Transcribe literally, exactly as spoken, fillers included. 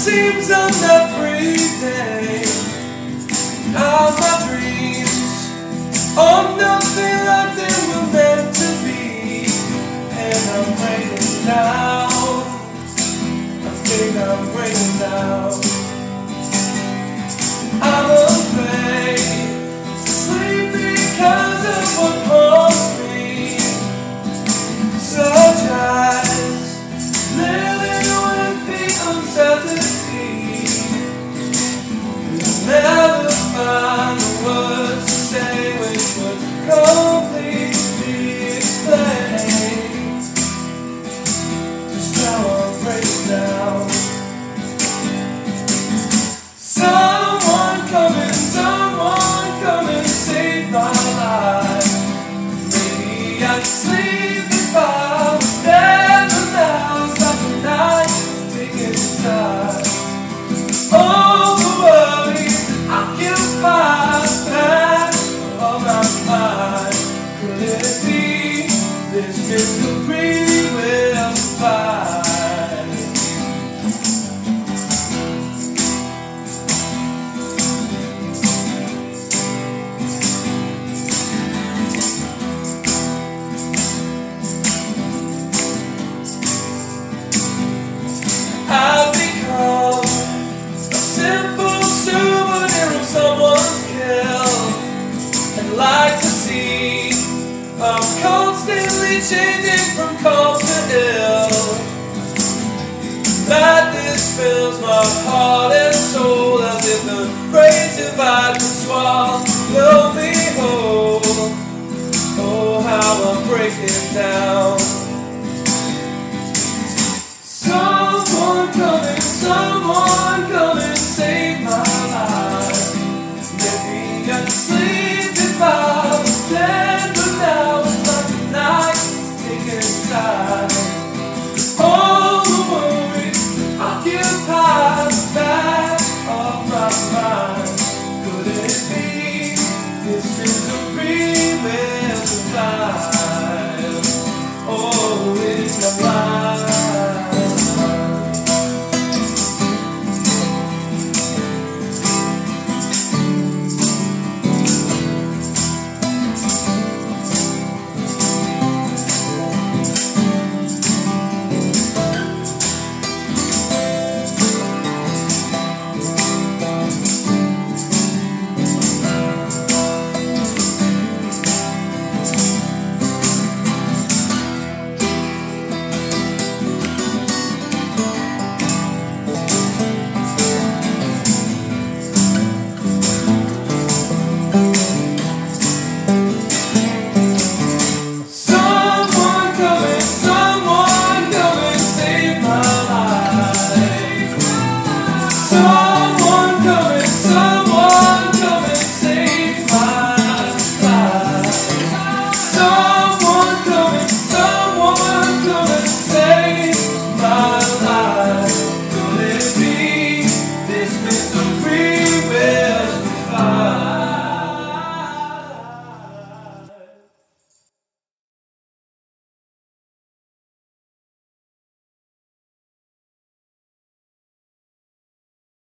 seems I'm not breathing out my dreams. Oh, nothing like they were meant to be. And I'm breaking down. I think I'm breaking down. I'm afraid to sleep because of what haunts me. Such as living with the uncertainty. You'll never find the words to say which would completely explain just how I'm breaking down. Someone come and someone come and save my life. Maybe I'd sleep if I was never now. Stop the night is taking inside. All the worries that occupy the past of my mind. Could it be this mystery will survive? I've become a simple souvenir of someone's kill, and like to see I'm constantly changing from cold to ill. Madness fills my heart and soul as if the great divide could swallow me whole. Oh, how I'm breaking down.